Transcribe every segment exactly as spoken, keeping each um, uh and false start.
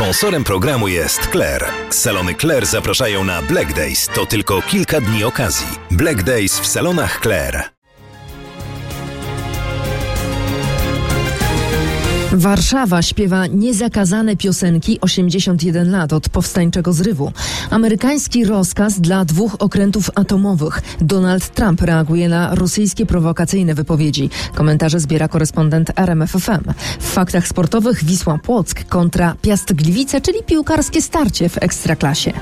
Sponsorem programu jest Claire. Salony Claire zapraszają na Black Days. To tylko kilka dni okazji. Black Days w salonach Claire. Warszawa śpiewa niezakazane piosenki osiemdziesiąt jeden lat od powstańczego zrywu. Amerykański rozkaz dla dwóch okrętów atomowych. Donald Trump reaguje na rosyjskie prowokacyjne wypowiedzi. Komentarze zbiera korespondent R M F F M. W faktach sportowych Wisła Płock kontra Piast Gliwice, czyli piłkarskie starcie w Ekstraklasie.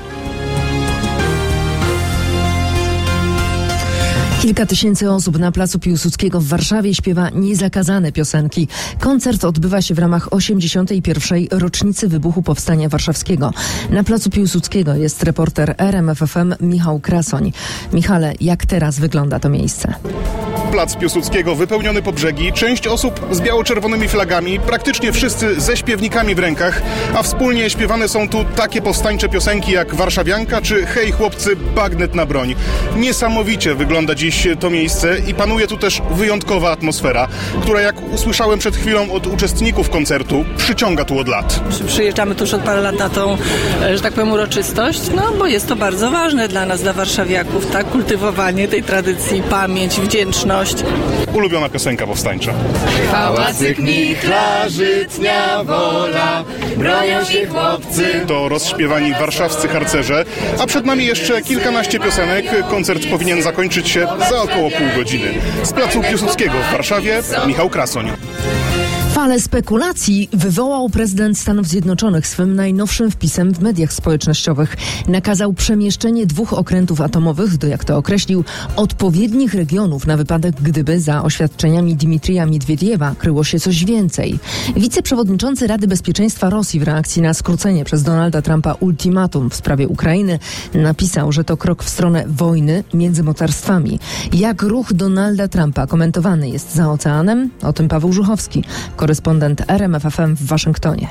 Kilka tysięcy osób na placu Piłsudskiego w Warszawie śpiewa niezakazane piosenki. Koncert odbywa się w ramach osiemdziesiątej pierwszej rocznicy wybuchu Powstania Warszawskiego. Na placu Piłsudskiego jest reporter R M F F M Michał Krasoń. Michale, jak teraz wygląda to miejsce? Plac Piłsudskiego wypełniony po brzegi, część osób z biało-czerwonymi flagami, praktycznie wszyscy ze śpiewnikami w rękach, a wspólnie śpiewane są tu takie powstańcze piosenki jak Warszawianka czy Hej chłopcy, bagnet na broń. Niesamowicie wygląda dziś to miejsce i panuje tu też wyjątkowa atmosfera, która, jak usłyszałem przed chwilą od uczestników koncertu, przyciąga tu od lat. Przyjeżdżamy tu już od paru lat na tą, że tak powiem, uroczystość, no bo jest to bardzo ważne dla nas, dla warszawiaków, tak? Kultywowanie tej tradycji, pamięć, wdzięczność. Ulubiona piosenka powstańcza. Pałacyk Michla, Żytnia wola, bronią się chłopcy. To rozśpiewani warszawscy harcerze, a przed nami jeszcze kilkanaście piosenek. Koncert powinien zakończyć się za około pół godziny. Z placu Piłsudskiego w Warszawie Michał Krasoń. Falę spekulacji wywołał prezydent Stanów Zjednoczonych swym najnowszym wpisem w mediach społecznościowych. Nakazał przemieszczenie dwóch okrętów atomowych do, jak to określił, odpowiednich regionów na wypadek, gdyby za oświadczeniami Dmitrija Miedwiediewa kryło się coś więcej. Wiceprzewodniczący Rady Bezpieczeństwa Rosji w reakcji na skrócenie przez Donalda Trumpa ultimatum w sprawie Ukrainy napisał, że to krok w stronę wojny między mocarstwami. Jak ruch Donalda Trumpa komentowany jest za oceanem? O tym Paweł Żuchowski, korespondent R M F F M w Waszyngtonie.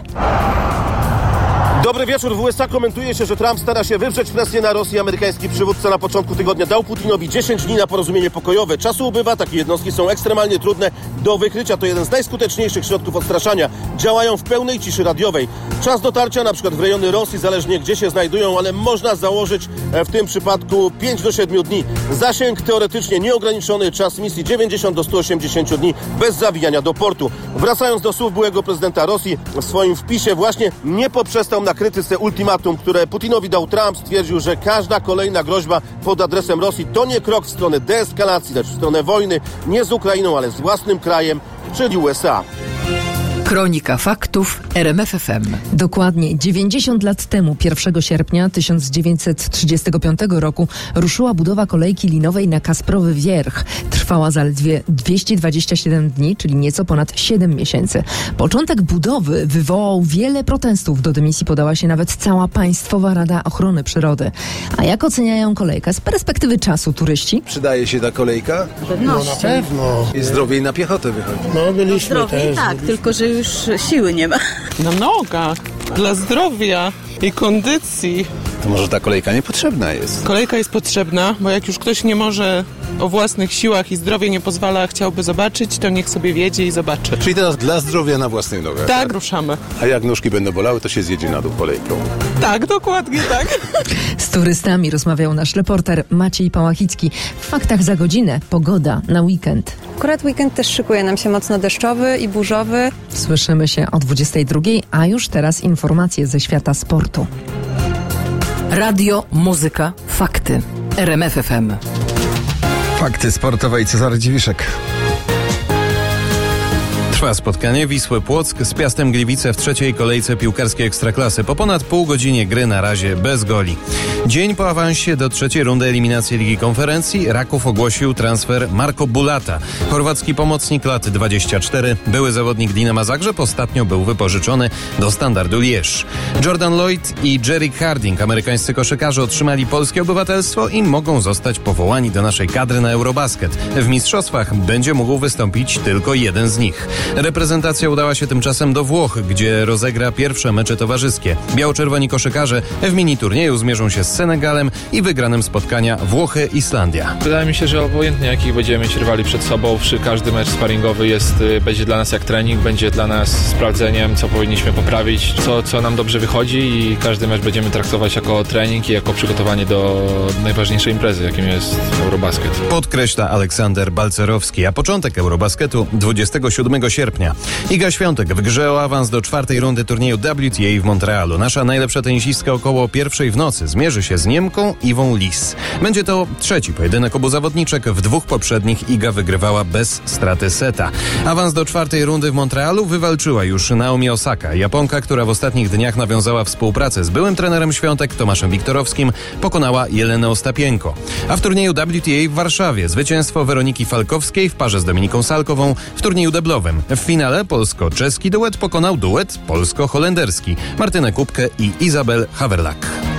Dobry wieczór. W U S A komentuje się, że Trump stara się wywrzeć presję na Rosję. Amerykański przywódca na początku tygodnia dał Putinowi dziesięć dni na porozumienie pokojowe. Czasu ubywa, takie jednostki są ekstremalnie trudne do wykrycia. To jeden z najskuteczniejszych środków odstraszania. Działają w pełnej ciszy radiowej. Czas dotarcia na przykład w rejony Rosji, zależnie gdzie się znajdują, ale można założyć w tym przypadku pięć do siedmiu dni. Zasięg teoretycznie nieograniczony, czas misji dziewięćdziesiąt do stu osiemdziesięciu dni bez zawijania do portu. Wracając do słów byłego prezydenta Rosji, w swoim wpisie właśnie nie poprzestał na krytyce ultimatum, które Putinowi dał Trump. Stwierdził, że każda kolejna groźba pod adresem Rosji to nie krok w stronę deeskalacji, lecz w stronę wojny, nie z Ukrainą, ale z własnym krajem, czyli U S A. Kronika faktów R M F F M. Dokładnie dziewięćdziesiąt lat temu, pierwszego sierpnia tysiąc dziewięćset trzydziestego piątego roku, ruszyła budowa kolejki linowej na Kasprowy Wierch. Trwała zaledwie dwieście dwadzieścia siedem dni, czyli nieco ponad siedem miesięcy. Początek budowy wywołał wiele protestów. Do dymisji podała się nawet cała Państwowa Rada Ochrony Przyrody. A jak oceniają kolejkę z perspektywy czasu turyści? Przydaje się ta kolejka? No na pewno. I zdrowiej na piechotę wychodzi. No byliśmy Zdrowie, też. tak, tylko że już siły nie ma. Na nogach, dla zdrowia i kondycji. To może ta kolejka niepotrzebna jest? Kolejka jest potrzebna, bo jak już ktoś nie może o własnych siłach i zdrowie nie pozwala, a chciałby zobaczyć, to niech sobie wjedzie i zobaczy. Czyli teraz dla zdrowia na własnych nogach? Tak, tak? Ruszamy. A jak nóżki będą bolały, to się zjedzie na dół kolejką? Tak, dokładnie tak. Z turystami rozmawiał nasz reporter Maciej Pałachicki. W faktach za godzinę pogoda na weekend. Akurat weekend też szykuje nam się mocno deszczowy i burzowy. Słyszymy się o dwudziestej drugiej, a już teraz informacje ze świata sportu. Radio, muzyka, fakty. R M F F M. Fakty sportowe i Cezary Dziwiszek. Trwa spotkanie Wisły Płock z Piastem Gliwice w trzeciej kolejce piłkarskiej Ekstraklasy. Po ponad pół godzinie gry na razie bez goli. Dzień po awansie do trzeciej rundy eliminacji Ligi Konferencji Raków ogłosił transfer Marco Bulata. Chorwacki pomocnik lat dwadzieścia cztery, były zawodnik Dinama Zagrzeb, ostatnio był wypożyczony do Standardu Lierz. Jordan Lloyd i Jerry Harding, amerykańscy koszykarze, otrzymali polskie obywatelstwo i mogą zostać powołani do naszej kadry na Eurobasket. W mistrzostwach będzie mógł wystąpić tylko jeden z nich. Reprezentacja udała się tymczasem do Włoch, gdzie rozegra pierwsze mecze towarzyskie. Biało-czerwoni koszykarze w mini-turnieju zmierzą się z Senegalem i wygranym spotkania Włochy-Islandia. Wydaje mi się, że obojętnie jakich będziemy mieć rywali przed sobą, przy każdy mecz sparingowy jest, będzie dla nas jak trening, będzie dla nas sprawdzeniem, co powinniśmy poprawić, co, co nam dobrze wychodzi i każdy mecz będziemy traktować jako trening i jako przygotowanie do najważniejszej imprezy, jakim jest Eurobasket. Podkreśla Aleksander Balcerowski, a początek Eurobasketu dwudziestego siódmego sierpnia. Iga Świątek w grze o awans do czwartej rundy turnieju W T A w Montrealu. Nasza najlepsza tenisistka około pierwszej w nocy zmierzy się z Niemką Iwą Lis. Będzie to trzeci pojedynek obu zawodniczek. W dwóch poprzednich Iga wygrywała bez straty seta. Awans do czwartej rundy w Montrealu wywalczyła już Naomi Osaka. Japonka, która w ostatnich dniach nawiązała współpracę z byłym trenerem Świątek Tomaszem Wiktorowskim, pokonała Jelenę Ostapienko. A w turnieju W T A w Warszawie zwycięstwo Weroniki Falkowskiej w parze z Dominiką Salkową w turnieju deblowym. W finale polsko-czeski duet pokonał duet polsko-holenderski Martynę Kubkę i Izabel Haverlak.